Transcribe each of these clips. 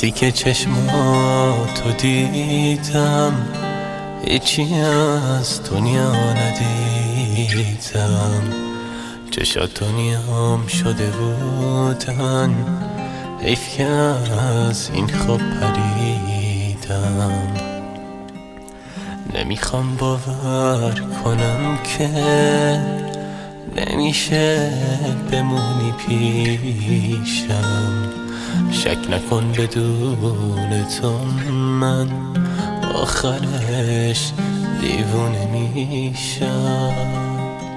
وقتی که چشماتو دیدم هیچی از دنیا ندیدم، چشات دنیام شده بودن، حیف که از این خواب پریدم. نمیخوام باور کنم که نمیشه بمونی پیشم، شک نکن بدون تو من آخرش دیوونه میشم.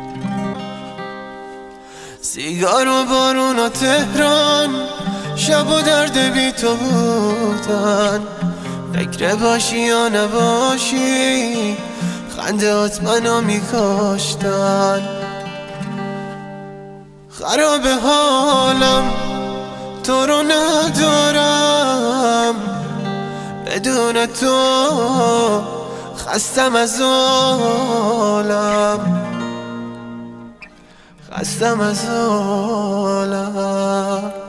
سیگار و بارون و تهران، شب و درد بی تو بودن، فکر باشی یا نباشی خندهات منو میکاشتن. خراب حالم تو رو ندارم، بدون تو خستم از عالم، خستم از عالم.